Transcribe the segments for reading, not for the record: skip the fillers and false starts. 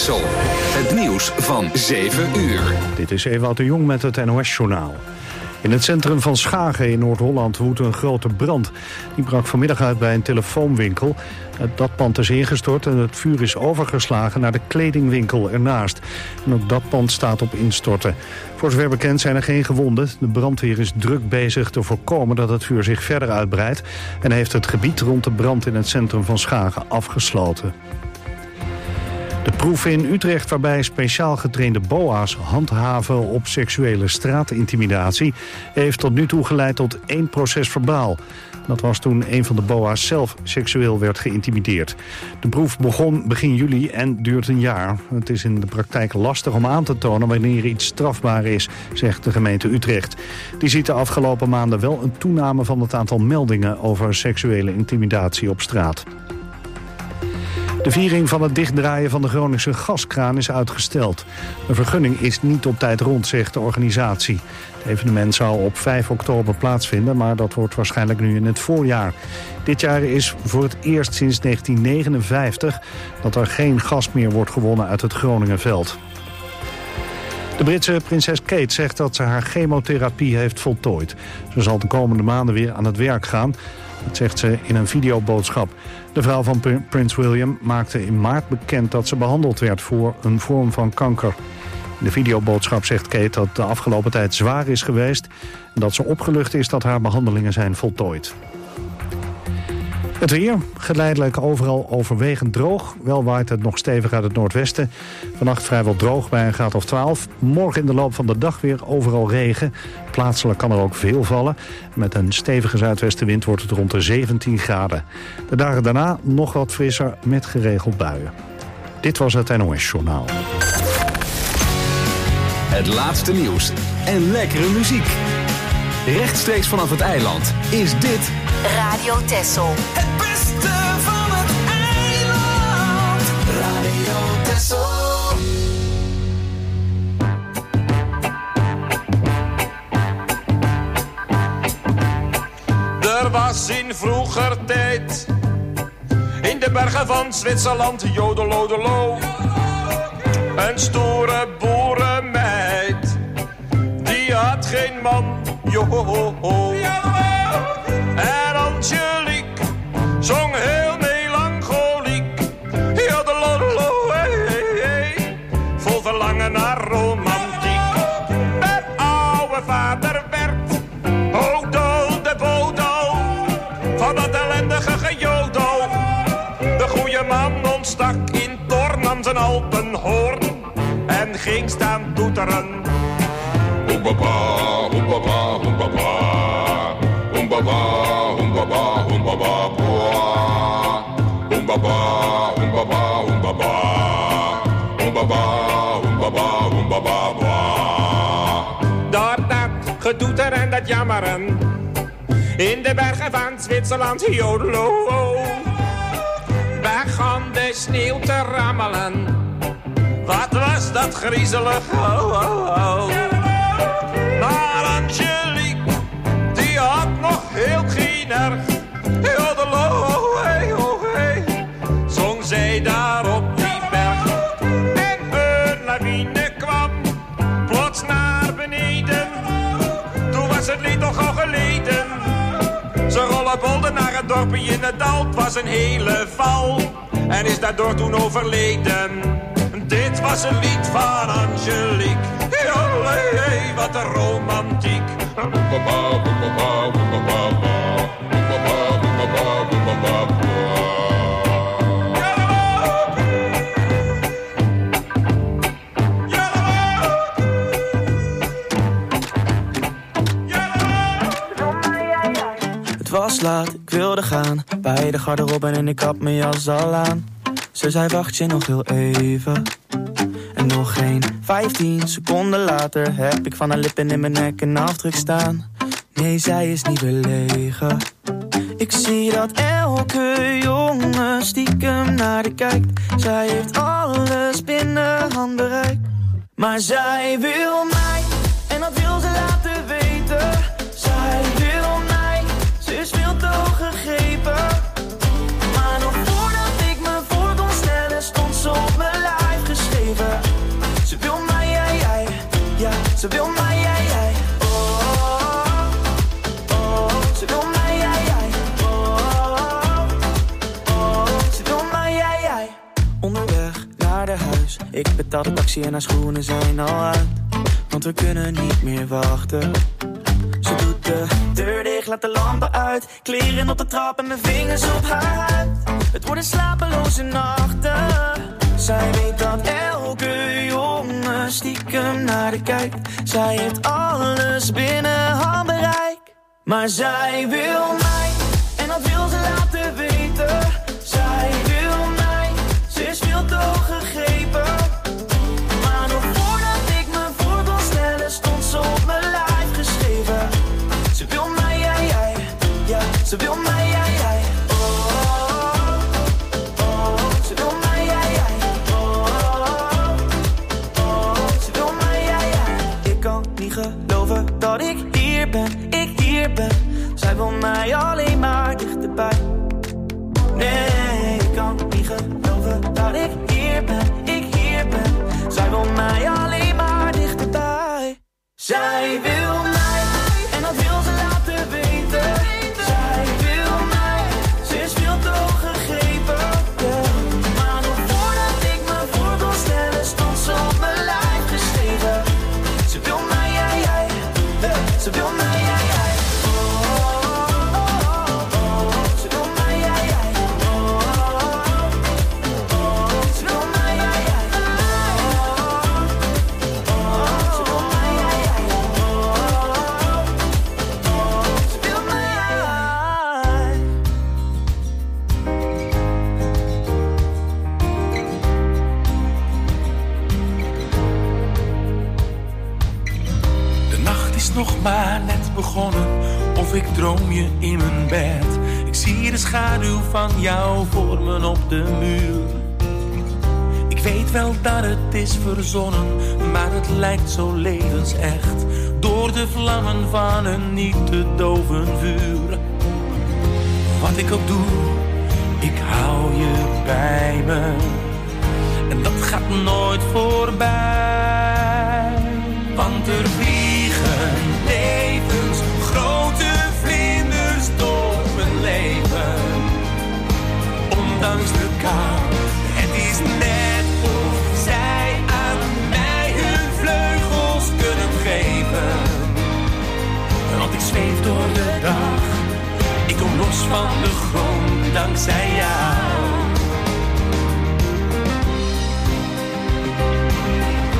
Texel. Het nieuws van 7 uur. Dit is Ewout de Jong met het NOS-journaal. In het centrum van Schagen in Noord-Holland woedt een grote brand. Die brak vanmiddag uit bij een telefoonwinkel. Dat pand is ingestort en het vuur is overgeslagen naar de kledingwinkel ernaast. En ook dat pand staat op instorten. Voor zover bekend zijn er geen gewonden. De brandweer is druk bezig te voorkomen dat het vuur zich verder uitbreidt en heeft het gebied rond de brand in het centrum van Schagen afgesloten. De proef in Utrecht waarbij speciaal getrainde BOA's handhaven op seksuele straatintimidatie heeft tot nu toe geleid tot 1 proces verbaal. Dat was toen een van de BOA's zelf seksueel werd geïntimideerd. De proef begon begin juli en duurt een jaar. Het is in de praktijk lastig om aan te tonen wanneer iets strafbaar is, zegt de gemeente Utrecht. Die ziet de afgelopen maanden wel een toename van het aantal meldingen over seksuele intimidatie op straat. De viering van het dichtdraaien van de Groningse gaskraan is uitgesteld. De vergunning is niet op tijd rond, zegt de organisatie. Het evenement zou op 5 oktober plaatsvinden, maar dat wordt waarschijnlijk nu in het voorjaar. Dit jaar is voor het eerst sinds 1959 dat er geen gas meer wordt gewonnen uit het Groningenveld. De Britse prinses Kate zegt dat ze haar chemotherapie heeft voltooid. Ze zal de komende maanden weer aan het werk gaan. Dat zegt ze in een videoboodschap. De vrouw van prins William maakte in maart bekend dat ze behandeld werd voor een vorm van kanker. In de videoboodschap zegt Kate dat de afgelopen tijd zwaar is geweest en dat ze opgelucht is dat haar behandelingen zijn voltooid. Het weer, geleidelijk overal overwegend droog. Wel waait het nog stevig uit het noordwesten. Vannacht vrijwel droog bij een graad of 12. Morgen in de loop van de dag weer overal regen. Plaatselijk kan er ook veel vallen. Met een stevige zuidwestenwind wordt het rond de 17 graden. De dagen daarna nog wat frisser met geregeld buien. Dit was het NOS-journaal. Het laatste nieuws en lekkere muziek. Rechtstreeks vanaf het eiland is dit Radio Texel. Het beste van het eiland. Radio Texel. Er was in vroeger tijd in de bergen van Zwitserland jodelodelo een stoere boerenmeid. Die had geen man, joho. En Angelique zong heel melancholiek. Jodelodelo, hey. Vol verlangen naar romantiek. Mijn oude vader werd ook dol de bodel van dat ellendige gejodel. De goede man ontstak in toorn aan zijn alpenhoorn en ging staan toeteren. Oembaba, oembaba, oembaba. Oembaba, oembaba, oembaba, boa. Oembaba, oembaba, oembaba. Oembaba, oembaba, oembaba, boa. Door dat gedoeter en dat jammeren in de bergen van Zwitserland, jodelo. Begon de sneeuw te rammelen. Wat was dat griezelig, Maar Angelique, die had nog heel geen erg. Jodelo, hey, zong zij daar op die berg. En een lawine kwam plots naar beneden. Toen was het lied toch al geleden. Ze rollenbolden naar het dorpje in het dal. Het was een hele val en is daardoor toen overleden. Dit was een lied van Angelique. Hey, wat een romantiek. Het was laat, ik wilde gaan. Bij de garderobe en ik had mijn jas al aan. Ze zei wacht je nog heel even. En nog geen 15 seconden later heb ik van haar lippen in mijn nek een afdruk staan. Nee, zij is niet belegen. Ik zie dat elke jongen stiekem naar de kijkt. Zij heeft alles binnen handbereik. Maar zij wil mij, en dat wil ze laten weten. Zij wil mij, ze is veel te hoog gegrepen. Maar nog voordat ik me voor kon stellen, stond ze op mijn lijf geschreven. Ze wil mij, jij, jij. Ze wil mij, jij, jij. Ze wil mij, jij, jij. Onderweg naar haar huis. Ik betaal de taxi en haar schoenen zijn al uit. Want we kunnen niet meer wachten. Ze doet de deur dicht, laat de lampen uit. Kleren op de trap en mijn vingers op haar huid. Het worden slapeloze nachten. Zij weet dat elke jongen stiekem naar de kijkt. Zij heeft alles binnen handbereik. Maar zij wil mij, en dat wil ze laten weten. Zij wil mij, ze is veel te hoog gegrepen. Maar nog voordat ik me voor kon stellen, stond ze op mijn lijf geschreven. Ze wil mij, jij, jij. Ja, ze wil mij, jij, jij. Ze wil mij, jij, jij. Ze wil mij, jij, jij. Ik kan niet geloven dat ik hier ben, ik hier ben. Zij wil mij alleen maar dichterbij. Nee, ik kan niet geloven dat ik hier ben, ik hier ben. Zij wil mij alleen maar dichterbij. Zij wil mij, en dat wil ze laten weten. Zij wil mij, ze is veel te hoog gegrepen. Yeah. Maar nog voordat ik me voor kon stellen, stond ze op mijn lijf geschreven. Ze wil mij, jij, jij. Ze wil mij, jij, jij. Ze wil mij, jij, jij. Ze wil mij, jij, jij. Ze wil mij, jij, jij. Ze wil mij, jij. De nacht is nog maar net begonnen, of ik droom je in mijn bed. Ik zie de schaduw van jou vormen op de muur. Ik weet wel dat het is verzonnen, maar het lijkt zo levensecht. Door de vlammen van een niet te doven vuur. Wat ik ook doe, ik hou je bij me. En dat gaat nooit voorbij. Want er vliegen levensgrote vlinders door mijn leven. Ondanks de kou, het is net of zij aan mij hun vleugels kunnen geven. Want ik zweef door de dag, ik kom los van de grond dankzij jou.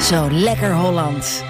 Zo lekker Holland.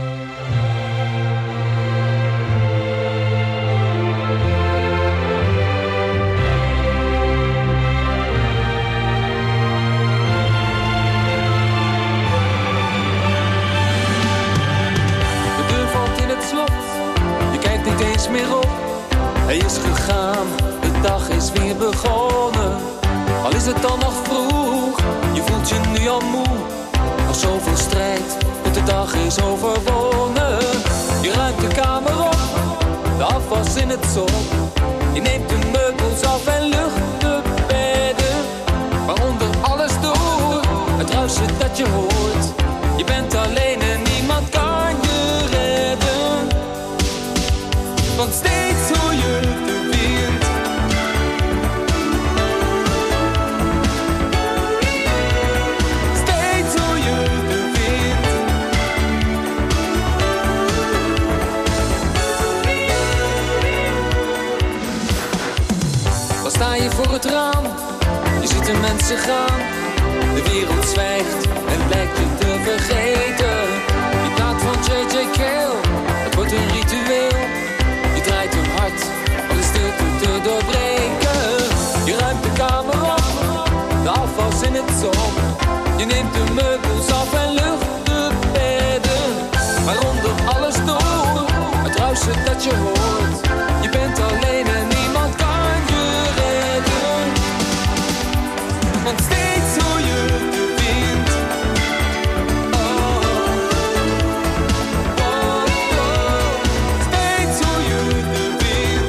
De deur valt in het slot, je kijkt niet eens meer op. Hij is gegaan, de dag is weer begonnen. Al is het dan nog vroeg, je voelt je nu al moe. Nog zoveel strijd, tot de dag is overwonnen. Je ruimt de kamer op, de afwas in het zon. Je neemt de meubels af en lucht de bedden. Waaronder alles door, het ruisen dat je hoort. Je bent alleen en niemand kan je redden. Want steeds hoor je de wind. Steeds hoor je de wind. Dan sta je voor het raam, je ziet de mensen gaan. De wereld zwijgt en blijkt je te vergeten. Die plaat van J.J. Cale, het wordt een ritueel. Je draait hem hard om de stilte te doorbreken. Je ruimt de kamer op, de afwas in het zon. Je neemt de meubels af en lucht de bedden. Waaronder alles door, het ruisen dat je hoort. Je bent alleen en niemand kan je redden. Want steeds hoor je de wind. Oh, oh, oh. Steeds hoor je de wind.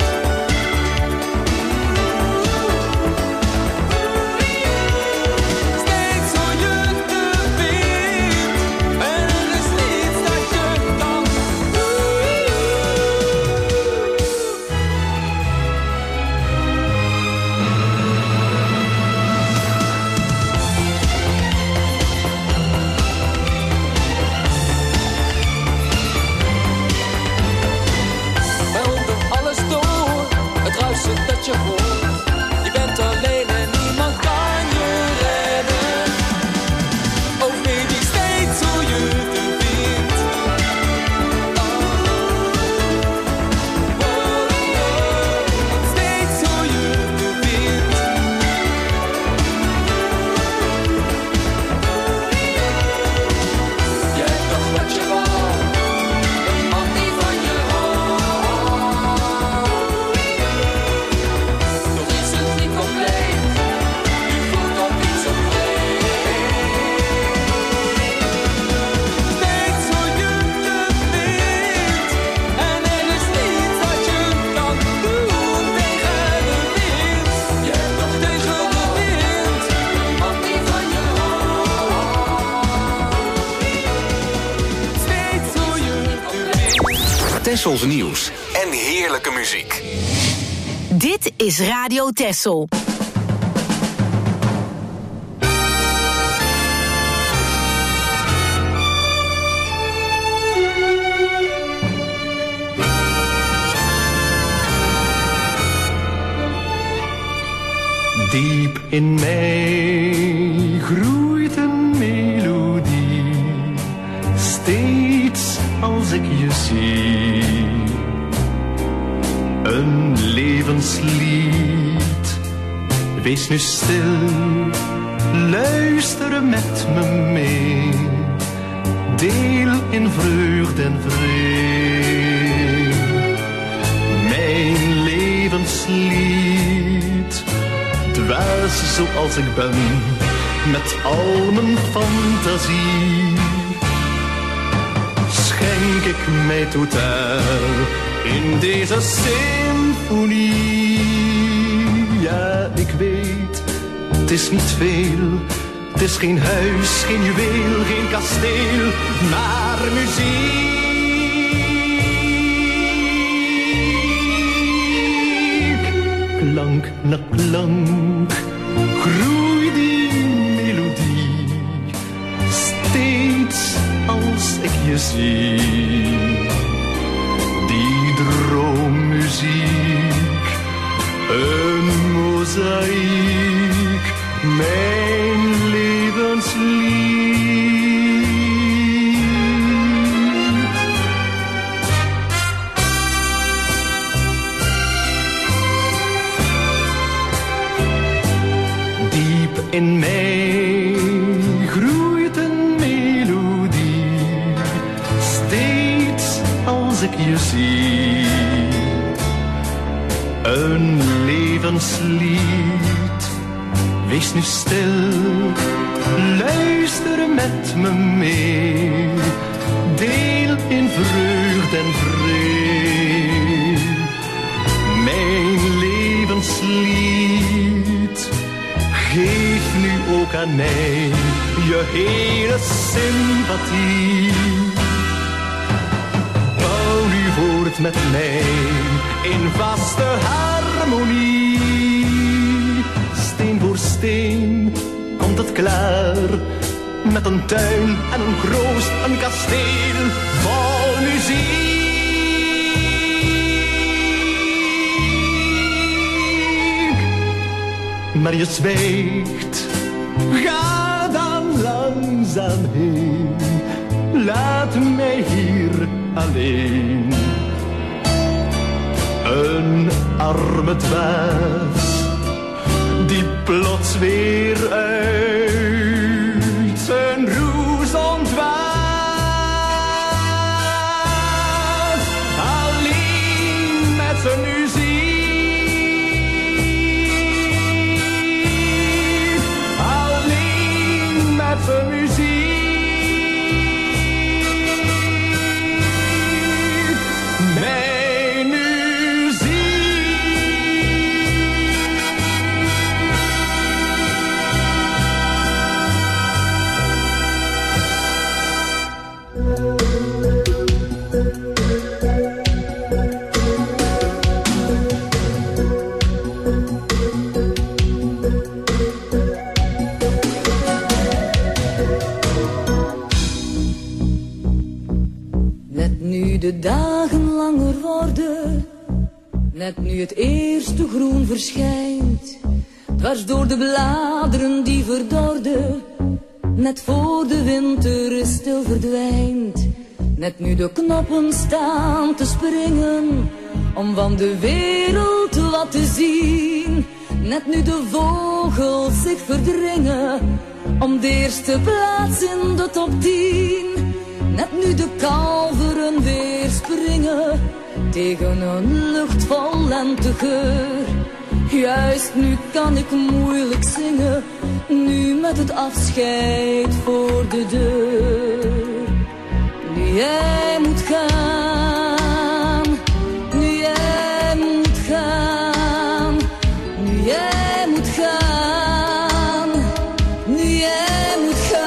Steeds hoor je de wind. En er is niets dat je kan doen. Waaronder alles door, het ruisen dat je hoort. Je bent alleen en niemand kan je redden. Oh baby, steeds hoor je de wind. Oh, oh, oh. Steeds hoor je de wind. Je hebt nog wat je wou, een man die van je houdt. Nog is het niet compleet, je voelt op iets ontbreekt. Steeds hoor je de wind, en er is niets wat je kan doen tegen de wind. Je hebt nog tegen de wind, een man die van je houdt. Steeds hoor je de wind. Tessels nieuws en heerlijke muziek. Dit is Radio Texel. Diep in mij groeit een melodie, steeds als ik je zie. Een levenslied, wees nu stil, luister met me mee. Deel in vreugde en vrede mijn levenslied. Dwaas zoals ik ben, met al mijn fantasie, schenk ik mij totaal in deze symfonie. Ja, ik weet, het is niet veel, het is geen huis, geen juweel, geen kasteel, maar muziek. Klank na klank groeit die melodie, steeds als ik je zie. Die droommuziek, een mozaïek, mijn levenslied. In mij groeit een melodie, steeds als ik je zie. Een levenslied, wees nu stil, luister met me mee. Deel in vreugd en vrede mijn levenslied. Geef nu ook aan mij je hele sympathie. Bouw nu voort met mij in vaste harmonie. Steen voor steen komt het klaar, met een tuin en een kroost, een kasteel vol muziek. Maar je zwijgt, ga dan langzaam heen, laat mij hier alleen. Een arme dwaas, die plots weer uit zijn roes ontwaakt. Alleen met zijn muziek, alleen met zijn muziek. Mijn muziek. Net nu de dagen langer worden, net nu het eerste groen verschijnt, dwars door de bladeren die verdorden, net voor de winter stil verdwijnt, net nu de knoppen staan te springen, om van de wereld wat te zien, net nu de vogels zich verdringen, om de eerste plaats in de top 10. Net nu de kalveren weer springen tegen een lucht vol lentegeur. Juist nu kan ik moeilijk zingen, nu met het afscheid voor de deur. Nu jij moet gaan, nu jij moet gaan, nu jij moet gaan, nu jij moet gaan.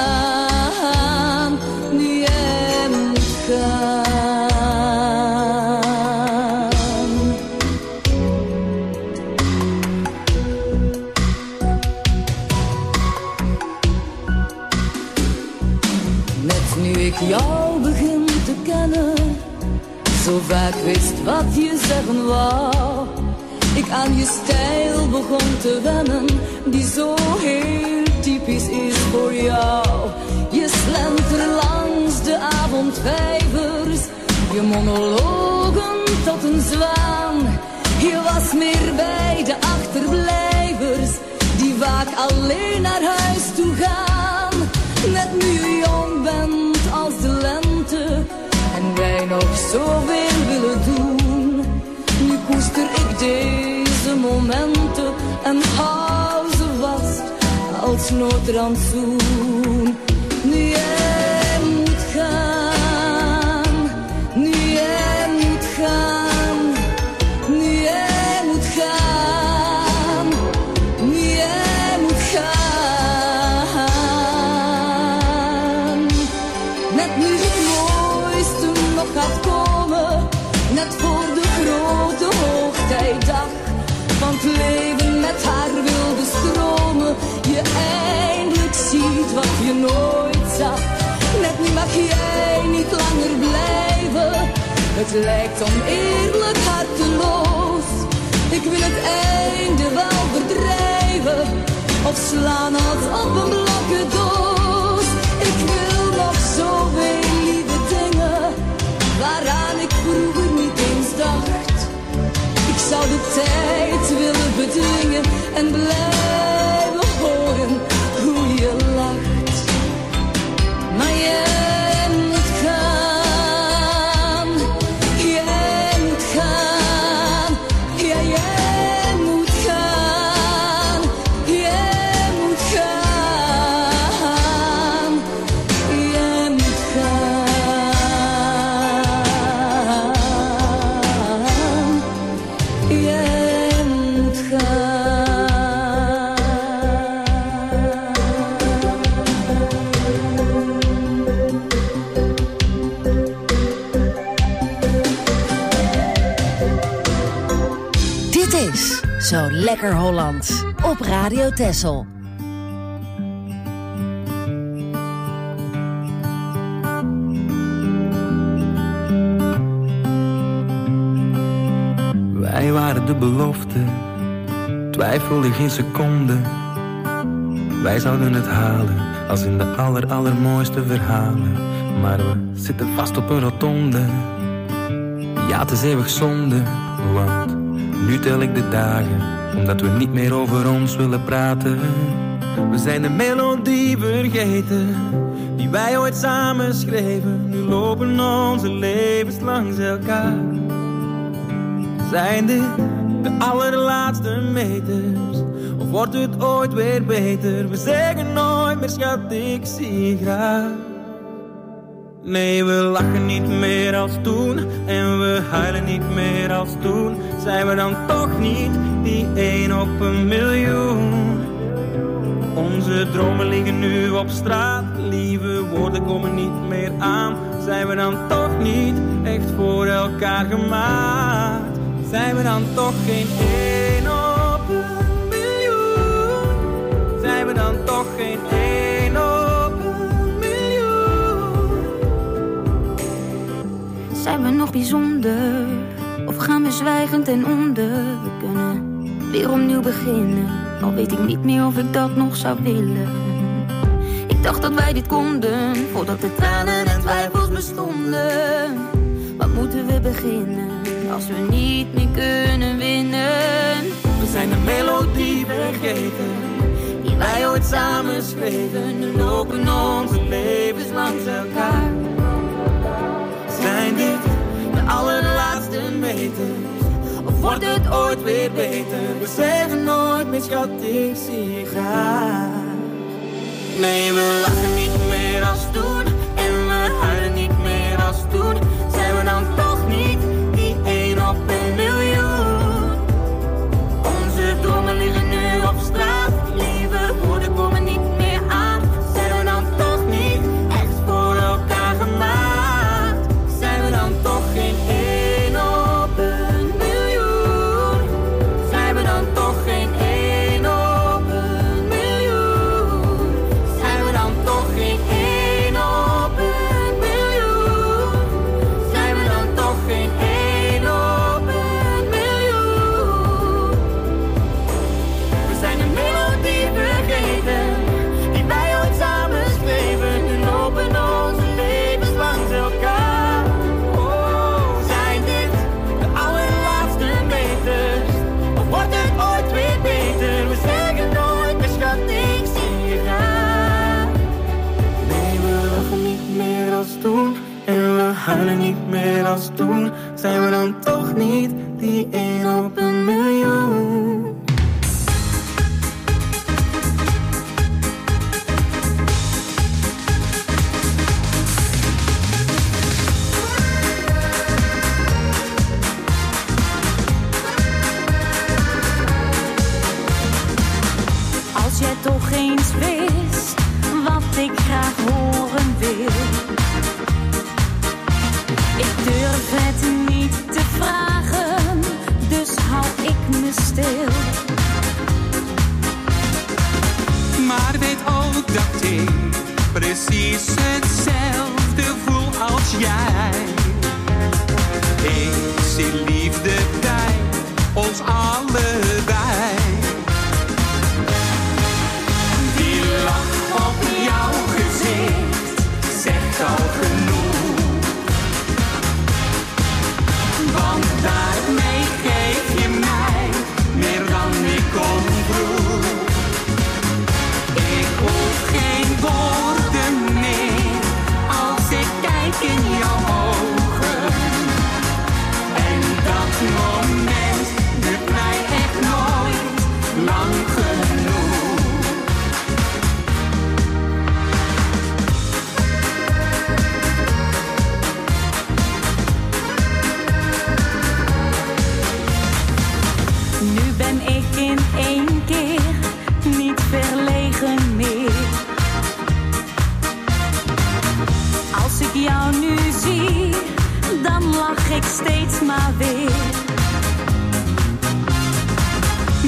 Jou begin te kennen, zo vaak wist wat je zeggen wou. Ik aan je stijl begon te wennen, die zo heel typisch is voor jou. Je slentert langs de avondvijvers, je monologen tot een zwaan. Je was meer bij de achterblijvers, die vaak alleen naar huis toe gaan. Net nu je jong bent als de lente en wij nog zoveel willen doen. Nu koester ik deze momenten en hou ze vast als noodrantsoen. Nu jij moet gaan, nu jij moet gaan, nu jij moet gaan, nu jij moet gaan. Net nu het mooiste nog gaat komen, net voor de grote hoogtijdag van het leven met haar wilde stromen. Je eindelijk ziet wat je nooit zag. Net nu mag jij niet langer blijven. Het lijkt oneerlijk harteloos. Ik wil het einde wel verdrijven, of slaan het op een blokken doos. Ik wil nog zoveel lieve dingen, waaraan ik vroeger niet eens dacht. Ik zou de tijd willen bedwingen en blijven hoog Zo lekker Hollands. Op Radio Texel. Wij waren de belofte, twijfelde geen seconde. Wij zouden het halen, als in de allermooiste verhalen. Maar we zitten vast op een rotonde. Ja, het is eeuwig zonde, want nu tel ik de dagen, omdat we niet meer over ons willen praten. We zijn de melodie vergeten, die wij ooit samen schreven. Nu lopen onze levens langs elkaar. Zijn dit de allerlaatste meters, of wordt het ooit weer beter? We zeggen nooit meer schat, ik zie je graag. Nee, we lachen niet meer als toen, en we huilen niet meer als toen. Zijn we dan toch niet die 1 op 1 miljoen? Onze dromen liggen nu op straat, lieve woorden komen niet meer aan. Zijn we dan toch niet echt voor elkaar gemaakt? Zijn we dan toch geen 1 op 1 miljoen? Zijn we dan toch geen 1 op 1 miljoen? Zijn we nog bijzonder? Of gaan we zwijgend ten onder? We kunnen weer opnieuw beginnen, al weet ik niet meer of ik dat nog zou willen. Ik dacht dat wij dit konden, voordat de tranen en twijfels bestonden. Wat moeten we beginnen, als we niet meer kunnen winnen? We zijn de melodie vergeten, die wij ooit samen schreven. Nu lopen onze levens langs elkaar. Zijn dit de allerlaatste meters, of wordt het ooit weer beter? We zeggen nooit meer schat, ik zie je graag. Nee, we lachen niet meer als toen, en we huilen niet meer als toen. Zijn we dan toch niet die 1 op 1 miljoen? Onze dromen liggen nu op straat, lieve woorden komen niet meer aan. Zijn we dan toch niet echt voor elkaar gemaakt? Zijn we dan toch geen 1 op 1 miljoen? Zijn we dan toch geen 1 op 1 miljoen? Zijn we dan toch geen 1 op 1 miljoen? Zijn we dan toch geen 1 op 1 miljoen? We zijn een melodie vergeten, die wij ooit samen schreven. Nu lopen onze levens langs elkaar. Oh, zijn dit de allerlaatste meters, of wordt het ooit weer beter? We zeggen nooit meer schat, ik zie je graag. Nee, we lachen niet meer als toen, en we huilen niet meer als toen. Zijn we dan toch niet die 1 op 1 miljoen? Als jij toch eens wist wat ik graag horen wil. Ik durf het niet te vragen, dus hou ik me stil. Maar weet ook dat ik precies hetzelfde voel als jij. Ik zie liefde bij ons allebei. Die lach op jouw gezicht zegt al genoeg. Want daarmee geef je mij meer dan ik om vroeg. Ik hoef geen woorden meer als ik kijk in jouw ogen. En dat moment duurt mij echt nooit lang genoeg. Nu ben ik in 1 keer niet verlegen meer. Als ik jou nu zie, dan lach ik steeds maar weer.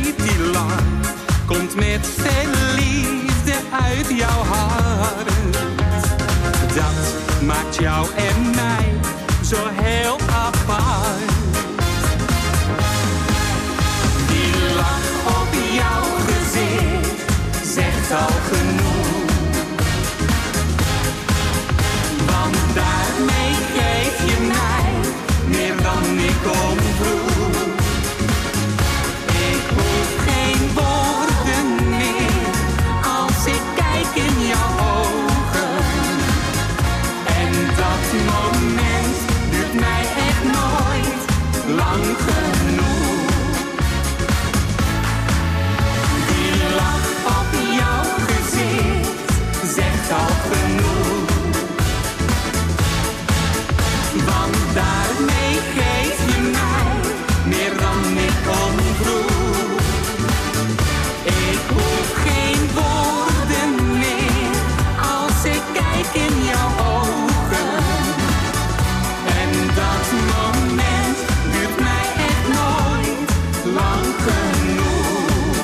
weet, die lach komt met veel liefde uit jouw hart. Dat maakt jou en mij zo heel apart. Die lach op jouw gezicht zegt al genoeg. Want daarmee geef je mij meer dan ik omvroeg. Ik hoef geen woorden meer als ik kijk in jouw ogen. En dat moment duurt mij echt nooit lang genoeg. Die lach op jouw gezicht zegt al genoeg. Want daarmee geef je mij meer dan ik omvroeg. Ik hoef geen woorden meer als ik kijk in jouw ogen. En dat moment duurt mij echt nooit lang genoeg.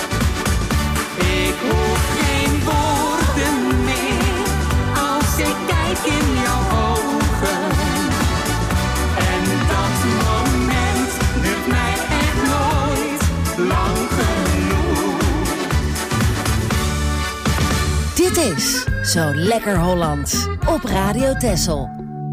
Ik hoef geen woorden meer als ik kijk in jouw ogen. En dat moment duurt mij echt nooit lang genoeg. Dit is Zo Lekker Hollands op Radio Texel.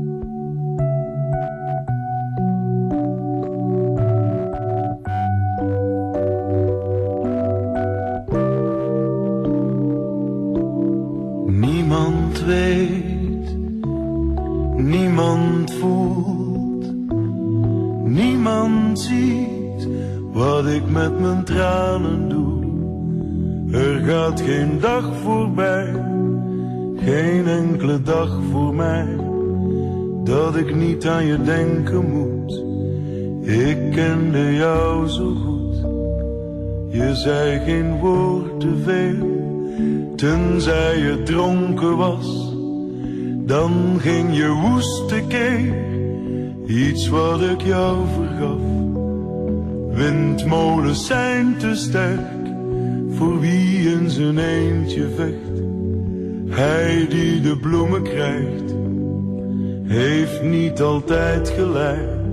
Niemand weet, niemand voelt, niemand ziet wat ik met mijn tranen doe. Er gaat geen dag voorbij, geen enkele dag voor mij, dat ik niet aan je denken moet. Ik kende jou zo goed, je zei geen woord te veel. Tenzij je dronken was, dan ging je woest tekeer. Iets wat ik jou vergaf. Windmolens zijn te sterk voor wie in zijn eentje vecht. Hij die de bloemen krijgt, heeft niet altijd gelijk.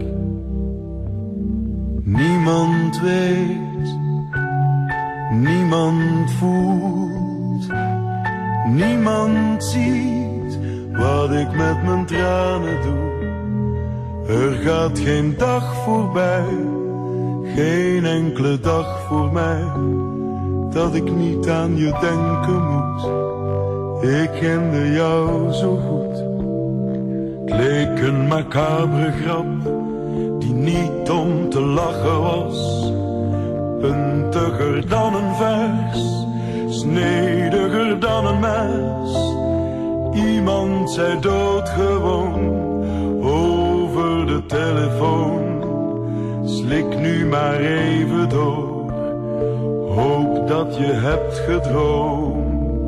Niemand weet, niemand voelt, niemand ziet wat ik met mijn tranen doe. Er gaat geen dag voorbij, geen enkele dag voor mij, dat ik niet aan je denken moet. Ik kende jou zo goed. Het leek een macabere grap, die niet om te lachen was. Puntiger dan een vers, snediger dan een mes. Iemand zei doodgewoon over de telefoon. Slik nu maar even door, hoop dat je hebt gedroomd.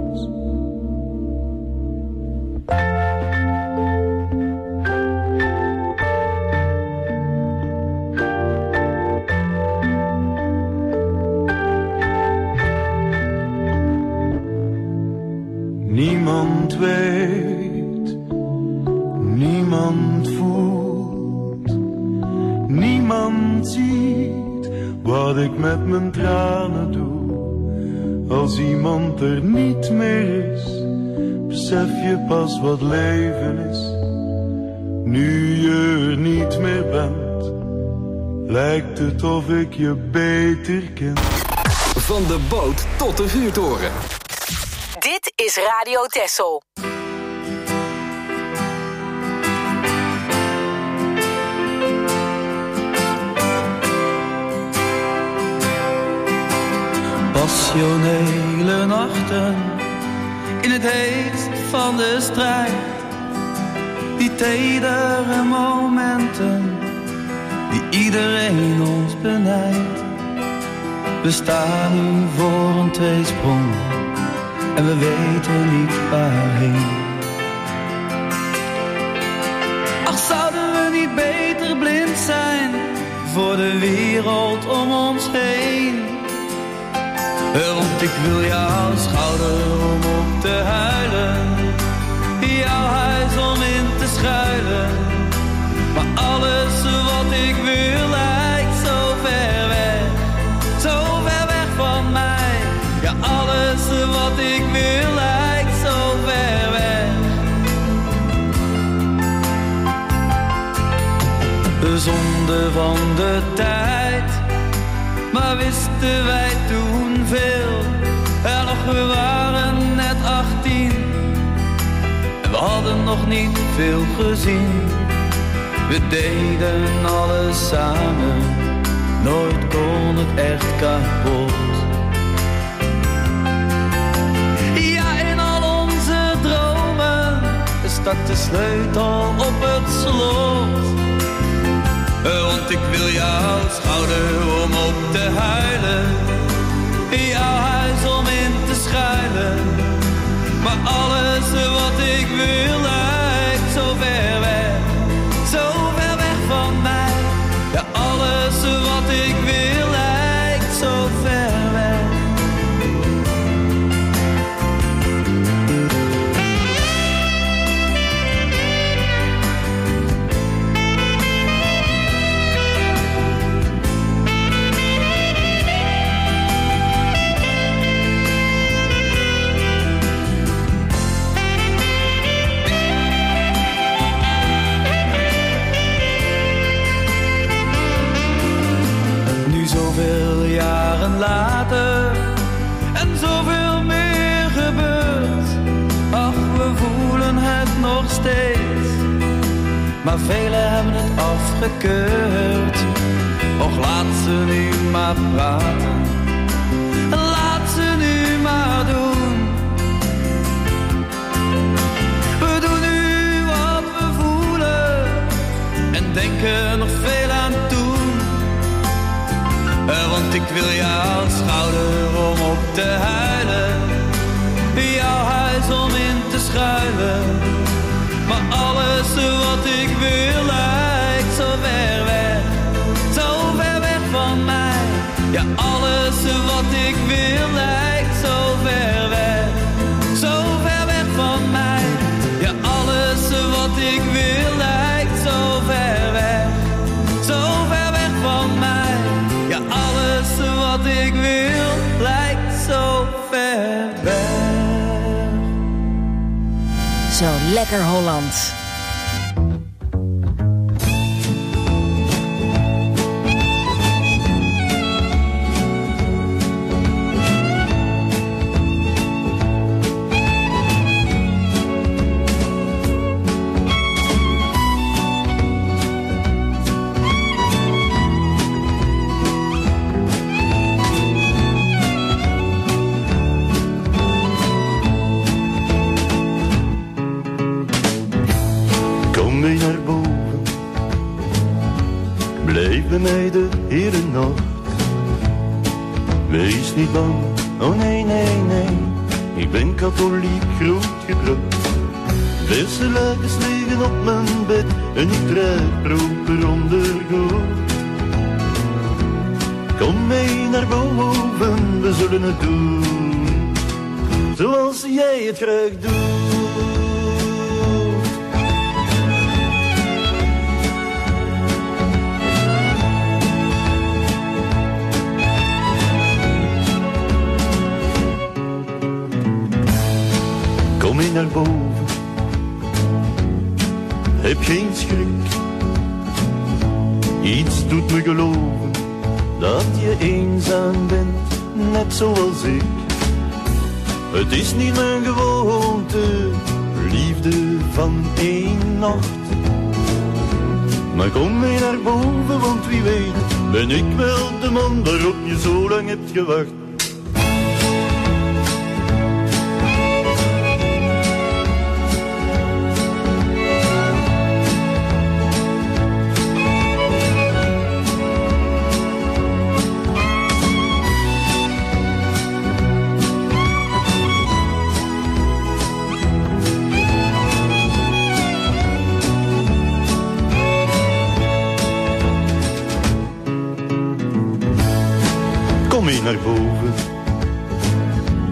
Niemand weet, niemand voelt, niemand ziet wat ik met mijn tranen doe. Als iemand er niet meer is, besef je pas wat leven is. Nu je er niet meer bent, lijkt het of ik je beter ken. Van de boot tot de vuurtoren. Dit is Radio Texel. Passionele nachten in het heetst van de strijd. Die tedere momenten die iedereen ons benijdt. We staan nu voor een tweesprong en we weten niet waarheen. Ach, zouden we niet beter blind zijn voor de wereld om ons heen? wil jouw schouder om op te huilen, jouw huis om in te schuilen. Maar alles wat ik wil lijkt zo ver weg van mij. Ja, alles wat ik wil lijkt zo ver weg. De zonde van de tijd, maar wisten wij toen veel. En nog, we waren net 18 en we hadden nog niet veel gezien. We deden alles samen, nooit kon het echt kapot. Ja, in al onze dromen stak de sleutel op het slot. Want ik wil jouw schouder om op te huilen, jouw huis om in te schuilen. Maar alles wat ik wil lijkt zo ver weg, zo ver weg van mij. Ja, alles wat ik wil lijkt zo ver weg. Zoveel jaren later en zoveel meer gebeurt. Ach, we voelen het nog steeds, maar velen hebben het afgekeurd. Och, laat ze nu maar praten, laat ze nu maar doen. We doen nu wat we voelen en denken nog veel aan toe. Want ik wil jouw schouder om op te huilen, jouw huis om in te schuilen. Maar alles wat ik wil lijkt zo ver weg van mij. Ja, alles wat ik wil lijkt zo ver weg van mij. Ja, alles wat ik wil lijkt zo ver weg van mij. Ja, alles wat ik wil lijkt zo ver weg. Zo lekker Hollands. Bij mij de hele nacht. Wees niet bang, oh nee, nee, nee. Ik ben katholiek grootgebracht. Verse lakens liggen op mijn bed en ik draag proper ondergoed. Kom mee naar boven, we zullen het doen zoals jij het graag doet. Kom mee naar boven, heb geen schrik. Iets doet me geloven dat je eenzaam bent, net zoals ik. Het is niet mijn gewoonte, liefde van één nacht. Maar kom mee naar boven, want wie weet ben ik wel de man waarop je zo lang hebt gewacht. Kom mee naar boven,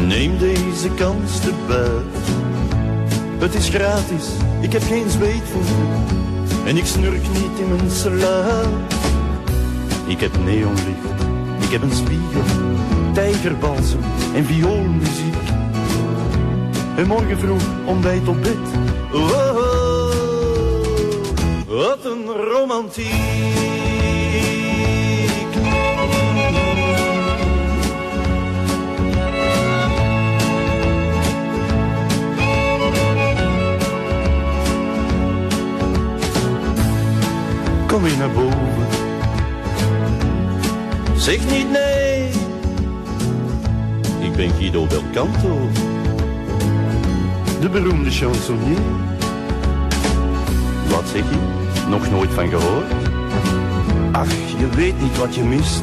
Neem deze kans te buiten. Het is gratis, ik heb geen zweet voor u. En ik snurk niet in mijn slaap. Ik heb neonlicht, ik heb een spiegel, tijgerbalsem en vioolmuziek. En morgen vroeg ontbijt op bed. Oh, wat een romantiek. Kom weer naar boven. Zeg niet nee. Ik ben Guido Belcanto, de beroemde chansonnier. Wat zeg je? Nog nooit van gehoord? Ach, je weet niet wat je mist.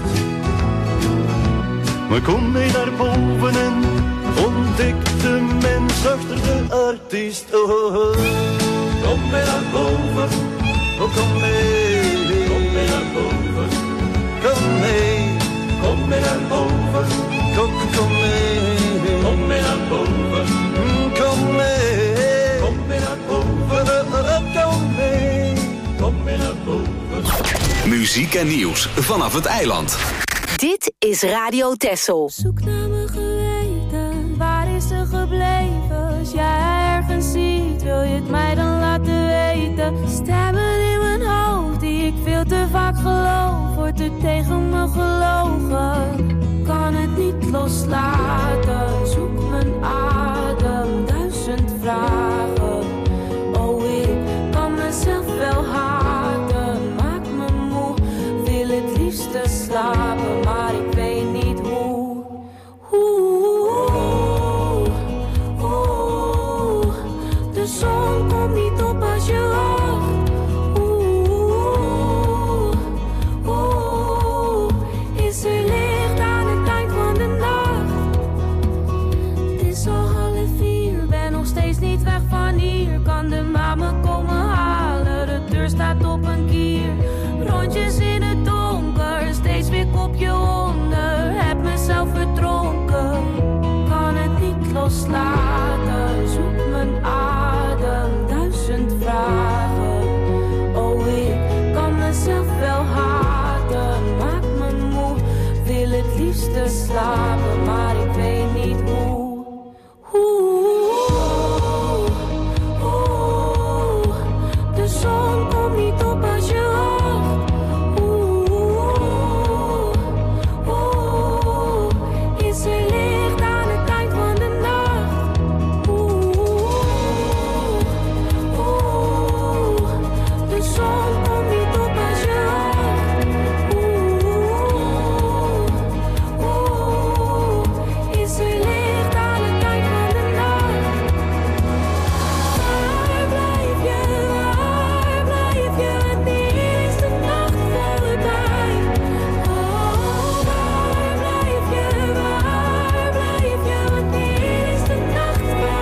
Maar kom mee naar boven en ontdek de mens achter de artiest. Oh, oh, oh. Kom mee naar boven, oh, kom mee. Kom mee naar boven, kom mee. Kom mee naar boven, kom mee. Kom mee naar boven, kom mee. Kom mee naar boven, kom mee. Kom mee naar boven. Muziek en nieuws vanaf het eiland. Dit is Radio Texel. Zoek naar mijn geweten, waar is ze gebleven? Als jij haar ergens ziet, wil je het mij dan laten weten? Stemmen in mijn hoofd die ik veel te vaak geloof, wordt er tegen me gelogen. Kan het niet loslaten, zoek mijn adem, 1000 vragen. Oh, ik kan mezelf wel haten, maak me moe, wil het liefste slapen, maar ik weet niet hoe. De zon komt niet op als je wacht. Is er licht aan het eind van de nacht? Het is al 3:30, ben nog steeds niet weg van hier. Kan de maan me komen halen, de deur staat op een kier. Rondjes in het donker, steeds weer kopje onder. Heb mezelf verdronken, kan het niet loslaten. Zoek mijn adem, 1000 vragen. Oh, ik kan mezelf wel haten, maak me moe, wil het liefste slapen, maar ik weet niet hoe. De zon komt niet op als je wacht. Is er licht aan het eind van de nacht? De zon komt niet op als je wacht. Is er licht aan het eind van de nacht? Waar blijf je, waar blijf je? Wanneer is de nacht voorbij? Oh, waar blijf je, waar blijf je? Wanneer is de nacht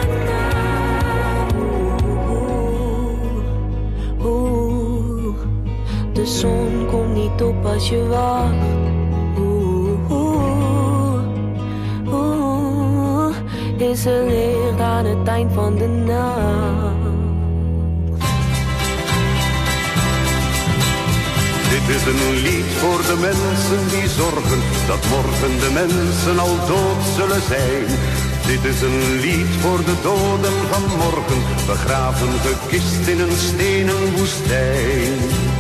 voorbij? De zon komt niet op als je wacht. Is er licht aan het eind van de nacht? Dit is een lied voor de mensen die zorgen dat morgen de mensen al dood zullen zijn. Dit is een lied voor de doden van morgen, begraven gekist in een stenen woestijn.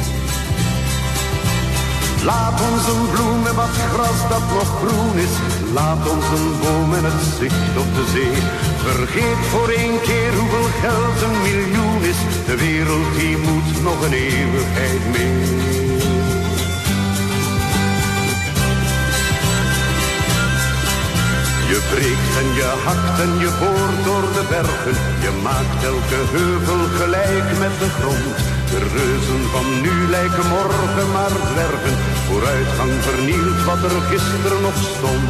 Laat ons een bloem en wat gras dat nog groen is. Laat ons een boom en het zicht op de zee. Vergeet voor 1 keer hoeveel geld 1 miljoen is. De wereld die moet nog een eeuwigheid mee. Je breekt en je hakt en je boort door de bergen. Je maakt elke heuvel gelijk met de grond. De reuzen van nu lijken morgen maar dwergen. Vooruitgang vernielt wat er gisteren nog stond.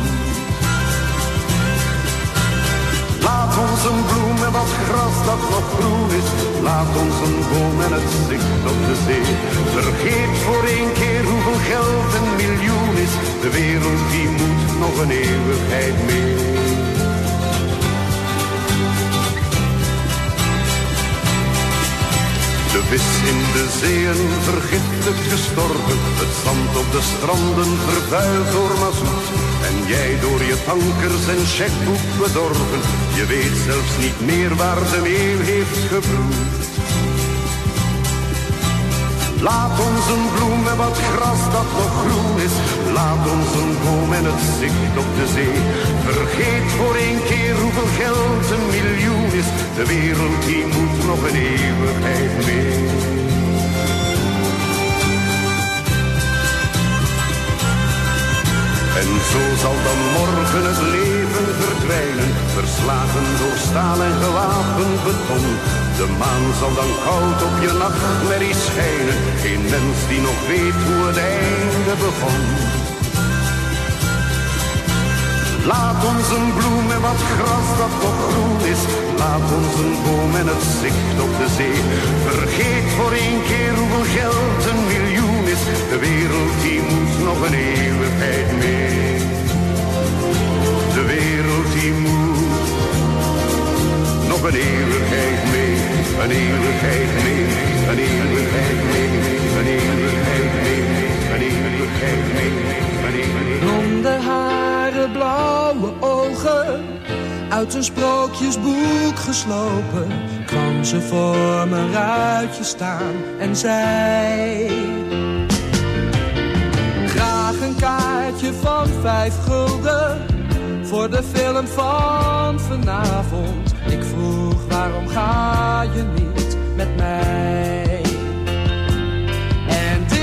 Laat ons een bloem en wat gras dat nog groen is. Laat ons een boom en het zicht op de zee. Vergeet voor 1 keer hoeveel geld 1 miljoen is. De wereld die moet nog een eeuwigheid mee. De vis in de zeeën vergiftigd gestorven, het zand op de stranden vervuild door mazoet. En jij door je tankers en checkboek bedorven, je weet zelfs niet meer waar de meeuw heeft gebloed. Laat ons een bloem en wat gras dat nog groen is. Laat ons een boom en het zicht op de zee. Vergeet voor één keer hoeveel geld een miljoen is. De wereld die moet nog een eeuwigheid mee. En zo zal dan morgen het leven verdwijnen, verslagen door staal en gewapend beton. De maan zal dan koud op je nachtmerrie schijnen, geen mens die nog weet hoe het einde begon. Laat ons een bloem en wat gras dat nog groen is. Laat ons een boom en het zicht op de zee. Vergeet voor één keer hoeveel geld een miljoen is. De wereld die moet nog een eeuwigheid mee. De wereld die moet nog een eeuwigheid mee. Een eeuwigheid mee. Een eeuwigheid mee. Een eeuwigheid mee. Een eeuwigheid mee. Een eeuwigheid mee. Blonde haren, blauwe ogen, uit een sprookjesboek geslopen, kwam ze voor mijn ruitje staan en zei: graag een kaartje van 5 gulden voor de film van vanavond. Ik vroeg, waarom ga je niet met mij? En dit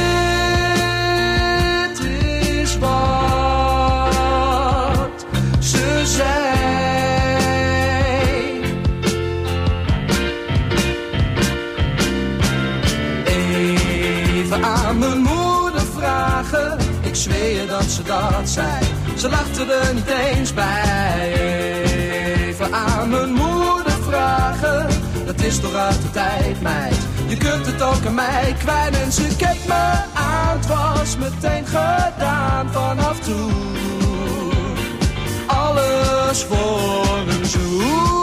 is wat ze zei. Even aan mijn moeder vragen, ik zweer dat ze dat zei. Ze lachte er niet eens bij. Even aan mijn moeder vragen, dat is toch uit de tijd, meid. Je kunt het ook aan mij kwijt. En ze keek me aan, het was meteen gedaan vanaf toen. Alles voor een zoen.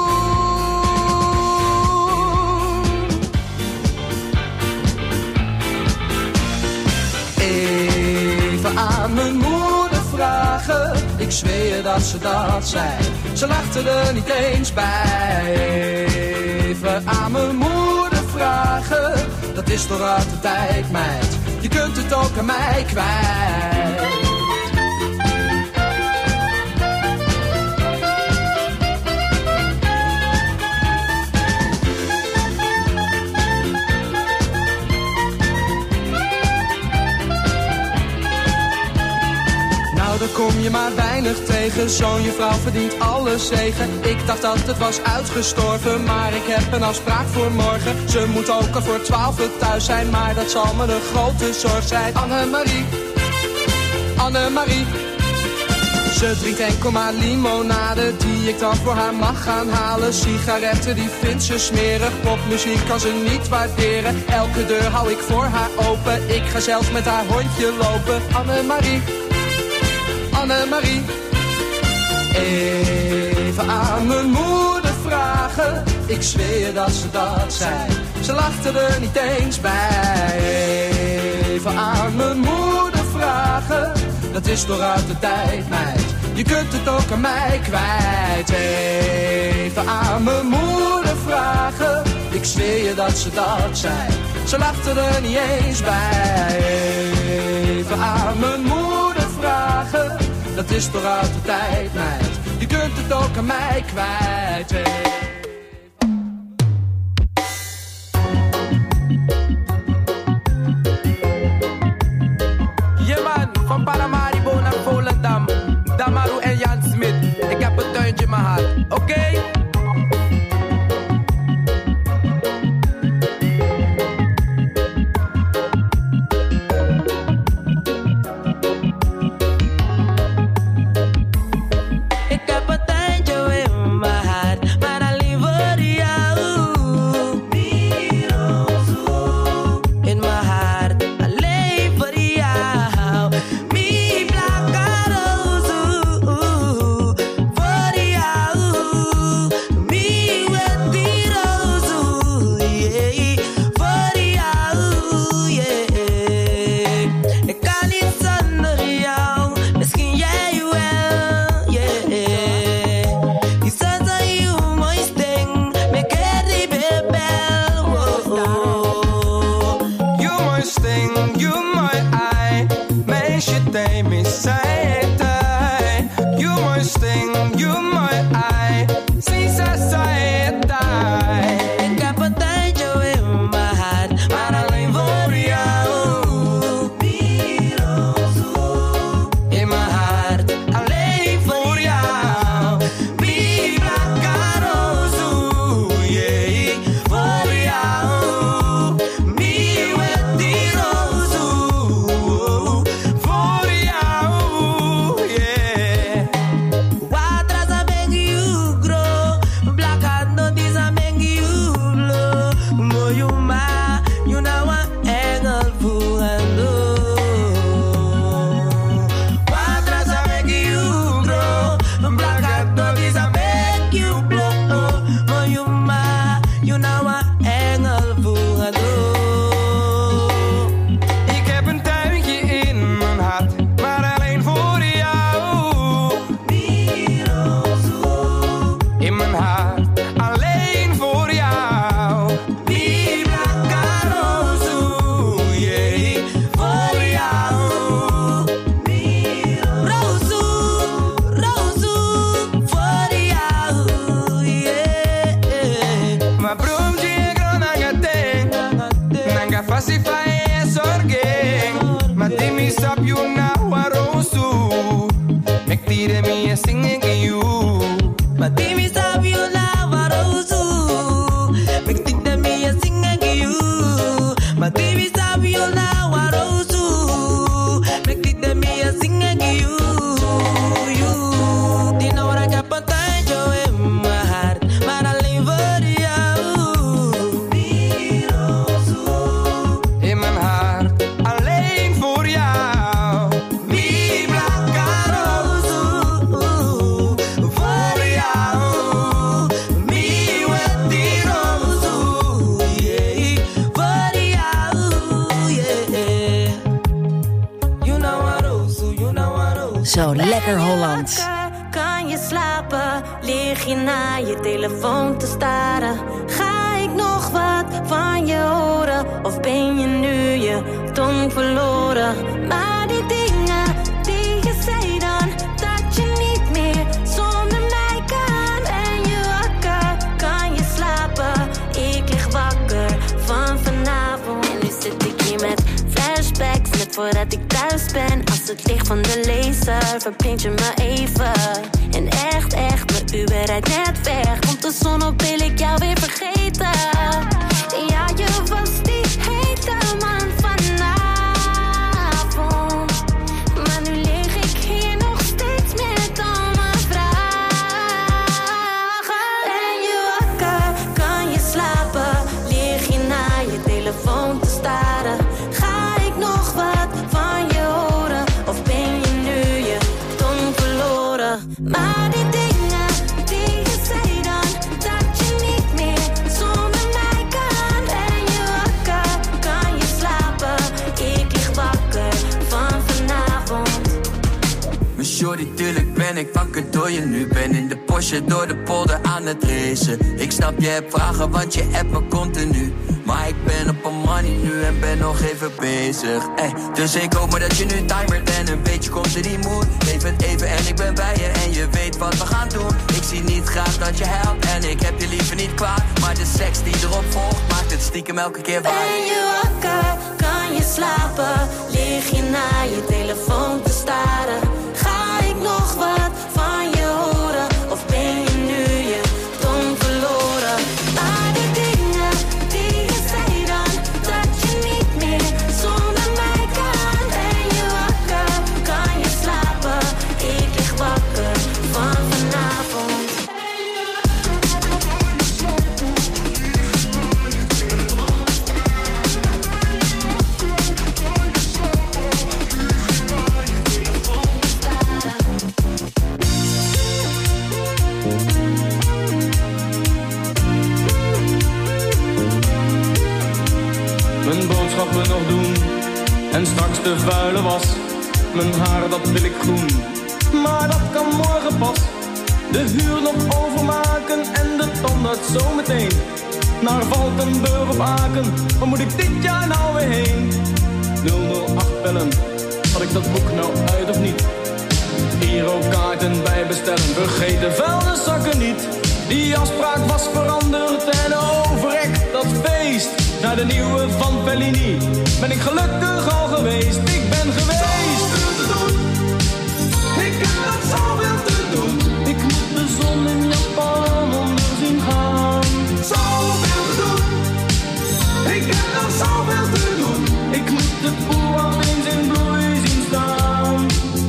Even aan mijn moeder vragen, ik zweer dat ze dat zei. Ze lachte er niet eens bij. Even aan mijn moeder vragen, dat is toch uit de tijd, meid. Je kunt het ook aan mij kwijt. Daar kom je maar weinig tegen, zo'n juffrouw verdient alle zegen. Ik dacht dat het was uitgestorven, maar ik heb een afspraak voor morgen. Ze moet ook al voor 12 thuis zijn, maar dat zal me een grote zorg zijn. Annemarie, Annemarie, ze drinkt enkel maar limonade, die ik dan voor haar mag gaan halen. Sigaretten, die vindt ze smerig, popmuziek kan ze niet waarderen. Elke deur hou ik voor haar open, ik ga zelfs met haar hondje lopen. Annemarie, Annemarie, even aan mijn moeder vragen, ik zweer dat ze dat zei. Ze lachte er niet eens bij. Even aan mijn moeder vragen, dat is toch uit de tijd, meid. Je kunt het ook aan mij kwijt. Even aan mijn moeder vragen, ik zweer je dat ze dat zei. Ze lachte er niet eens bij. Even aan mijn moeder vragen, dat is toch uit de tijd, meid. Je kunt het ook aan mij kwijt. Yeah man, van Paramaribo naar Volendam, Damaru en Jan Smit. Ik heb een tuintje in mijn hart, oké? Ik heb een tuintje in mijn hart, maar alleen Mas if I sorgeng, ma dimmi sap you now arosu. Mek tire mi singing you. Ma dimmi sap you now arosu. Mek tire mi singing you. Ma dimmi sap you now arosu. Mek tire mi singing you. You know what I got but in my heart, maar alleen voor jou. In mijn hart, alleen voor jou. Mi blanca roze, voor jou. Mi wet roze, yeah, voor jou, yeah. You know what roze, you know what roze. Zo lekker Hollands. Kan je slapen? Lig je naar je telefoon te staren? Ga ik nog wat van je horen? Of ben je nu je tong verloren? Maar die dingen die je zei dan, dat je niet meer zonder mij kan. En je wakker, kan je slapen? Ik lig wakker van vanavond. En nu zit ik hier met flashbacks, net voordat ik thuis ben. Als het licht van de laser verblind je me even. En echt, mijn Uber rijdt net weg. Komt de zon op, wil ik jou weer vergeten. Ja, je was die hete man vanavond. Maar nu lig ik hier nog steeds met al mijn vragen. Ben je wakker, kan je slapen? Lig je naar je telefoon te staren? Ga ik nog wat van je horen? Of ben je nu je tong verloren? Maar die dingen die je zei dan, dat je niet meer zonder mij kan. Ben je wakker, kan je slapen? Ik lig wakker van vanavond. Mijn shorty, tuurlijk ben ik wakker door je nu. Ben in de Porsche door de polder aan het racen. Ik snap je hebt vragen, want je appt me continu. Maar ik ben op een money nu en ben nog even bezig. Dus ik hoop maar dat je nu timert en een beetje komt in die mood. Leef het even en ik ben bij je en je weet wat we gaan doen. Ik zie niet graag dat je helpt en ik heb je liever niet kwaad. Maar de seks die erop volgt maakt het stiekem elke keer waar. Ben je wakker, kan je slapen? Lig je naar je telefoon te staren? Ga ik nog wat van je horen? Of ben je nu je tong verloren? Maar die dingen die je zei dan, dat je niet meer zonder mij kan. Ben je wakker, kan je slapen? Ik lig wakker van vanavond. Mijn boodschappen nog doen en straks de vuile was. Mijn haar dat wil ik groen, maar dat kan morgen pas. De huur nog overmaken en de tandarts zometeen. Naar Valkenburg of Aken, waar moet ik dit jaar nou weer heen? 008 bellen, had ik dat boek nou uit of niet? Girokaarten bij bestellen, vergeet de vuilniszakken niet. Die afspraak was veranderd en overrekt dat feest. Naar de nieuwe van Bellini ben ik gelukkig al geweest. Ik ben geweest. Zoveel te doen. Ik heb nog zoveel te doen. Ik moet de zon in Japan onder zien gaan. Zoveel te doen. Ik heb nog zoveel te doen. Ik moet de boel eens in bloei zien staan.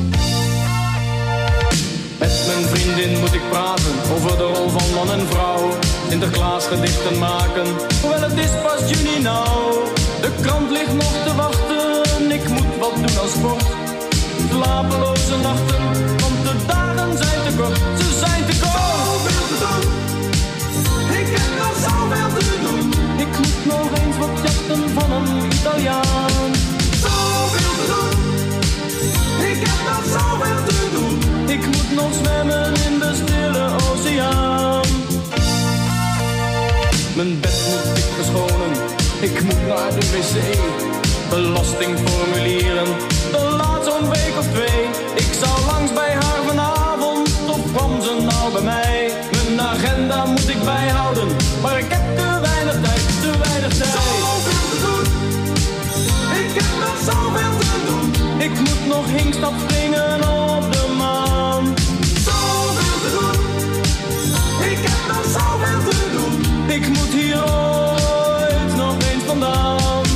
Met mijn vriendin moet ik praten over de rol van man en vrouw. Sinterklaas gedichten maken, hoewel het is pas juni nou. De krant ligt nog te wachten, ik moet wat doen als sport. Slapeloze nachten, want de dagen zijn te kort, ze zijn te kort. Zoveel te doen, ik heb nog zoveel te doen. Ik moet nog eens wat jachten van een Italiaan. Zoveel te doen, ik heb nog zoveel te doen. Ik moet nog zwemmen in de stille oceaan. Mijn bed moet ik verschonen, ik moet naar de wc. Belastingformulieren, de laat zo'n week of 2. Ik zou langs bij haar vanavond, of kwam ze nou bij mij? Mijn agenda moet ik bijhouden, maar ik heb te weinig tijd, te weinig tijd. Zoveel te doen, Hinkstad springen op de maan. Zoveel te doen, ik heb nog zoveel te doen. Ik moet hier ooit nog eens vandaan.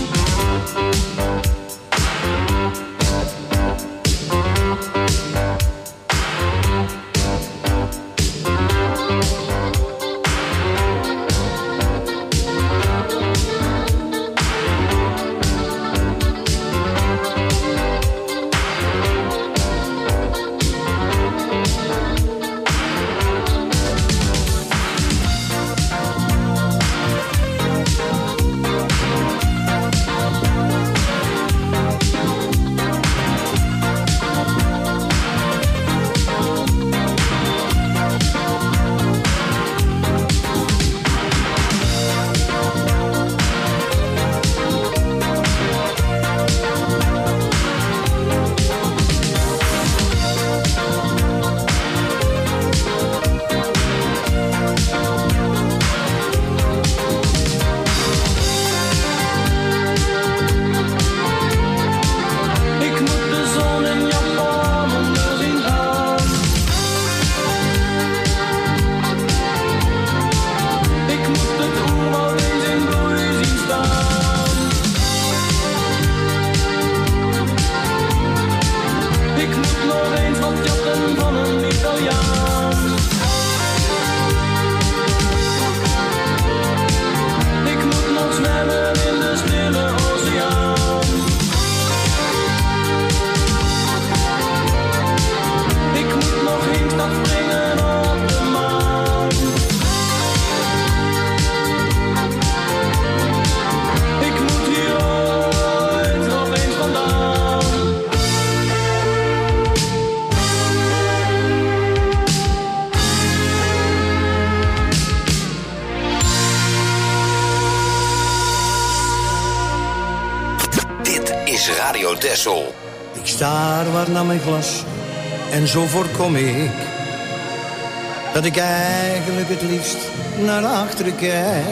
Texel. Ik staar wat naar mijn glas en zo voorkom ik dat ik eigenlijk het liefst naar achteren kijk.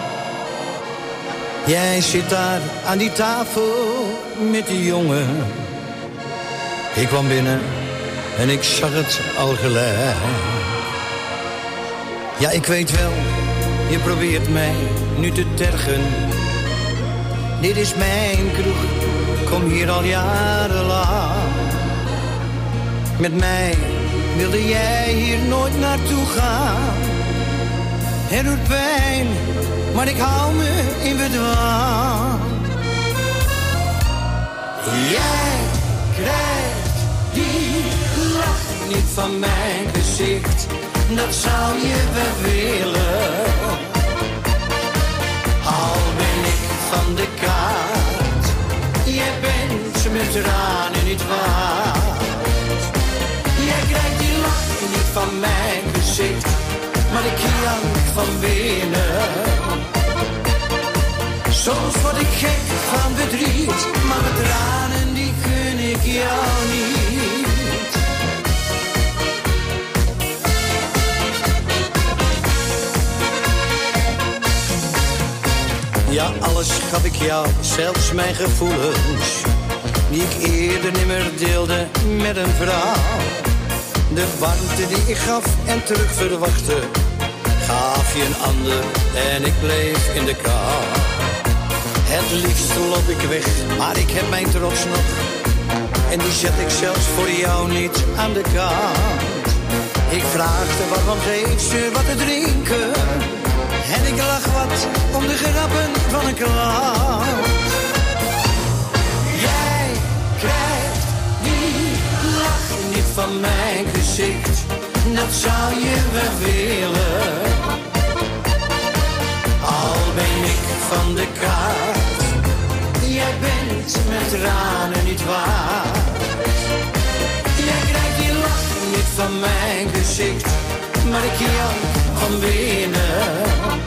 Jij zit daar aan die tafel met die jongen. Ik kwam binnen en ik zag het al gelijk. Ja, ik weet wel, je probeert mij nu te tergen. Dit is mijn kroeg, kom hier al jarenlang. Met mij wilde jij hier nooit naartoe gaan. Het doet pijn, maar ik hou me in bedwang. Jij krijgt die lach niet van mijn gezicht. Dat zou je wel willen. Al ben ik van de kaart, jij bent met tranen niet waard. Jij krijgt die lach niet van mijn gezicht, maar ik jank van binnen. Soms word ik gek van verdriet, maar met tranen die gun ik jou niet. Ja, alles gaf ik jou, zelfs mijn gevoelens, die ik eerder nimmer deelde met een vrouw. De warmte die ik gaf en terug verwachtte, gaf je een ander en ik bleef in de kou. Het liefst loop ik weg, maar ik heb mijn trots nog, en die zet ik zelfs voor jou niet aan de kant. Ik vraagde waarom geeft ze wat te drinken, en ik lach wat om de grappen van een klant. Jij krijgt die lach niet van mijn gezicht, dat zou je wel willen. Al ben ik van de kaart, jij bent met tranen niet waard. Jij krijgt die lach niet van mijn gezicht, maar ik jank van binnen.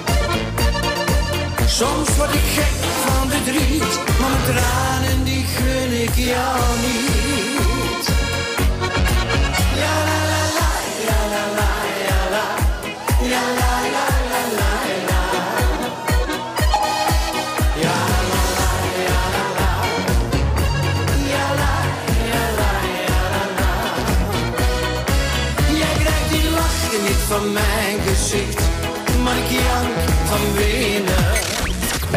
Soms word ik gek van verdriet, maar mijn tranen die gun ik jou niet. Ja la la la, ja la la, ja la, ja la la la la la. Ja la la, ja la la, ja la, ja la,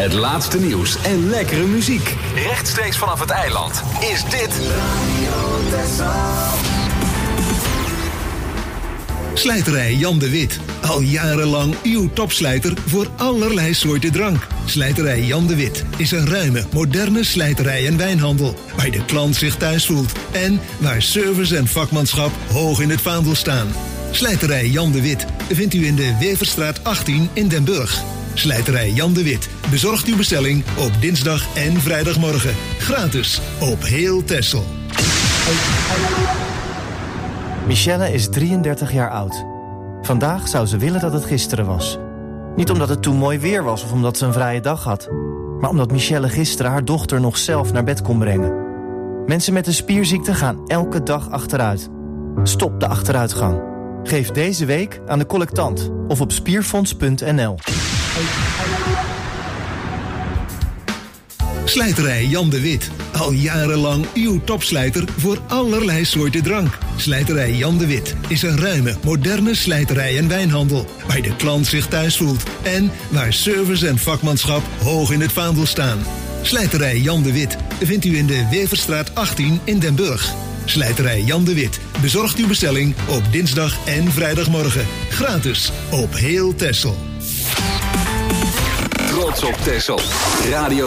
Het laatste nieuws en lekkere muziek. Rechtstreeks vanaf het eiland is dit Radio Texel. Slijterij Jan de Wit. Al jarenlang uw topslijter voor allerlei soorten drank. Slijterij Jan de Wit is een ruime, moderne slijterij en wijnhandel. Waar de klant zich thuis voelt. En waar service en vakmanschap hoog in het vaandel staan. Slijterij Jan de Wit vindt u in de Weverstraat 18 in Den Burg. Slijterij Jan de Wit bezorgt uw bestelling op dinsdag en vrijdagmorgen. Gratis op heel Texel. Michelle is 33 jaar oud. Vandaag zou ze willen dat het gisteren was. Niet omdat het toen mooi weer was of omdat ze een vrije dag had. Maar omdat Michelle gisteren haar dochter nog zelf naar bed kon brengen. Mensen met een spierziekte gaan elke dag achteruit. Stop de achteruitgang. Geef deze week aan de collectant of op spierfonds.nl. Slijterij Jan de Wit. Al jarenlang uw topslijter voor allerlei soorten drank. Slijterij Jan de Wit is een ruime, moderne slijterij en wijnhandel. Waar de klant zich thuis voelt. En waar service en vakmanschap hoog in het vaandel staan. Slijterij Jan de Wit vindt u in de Weverstraat 18 in Den Burg. Slijterij Jan de Wit bezorgt uw bestelling op dinsdag en vrijdagmorgen. Gratis op heel Texel. Trots op Texel. Radio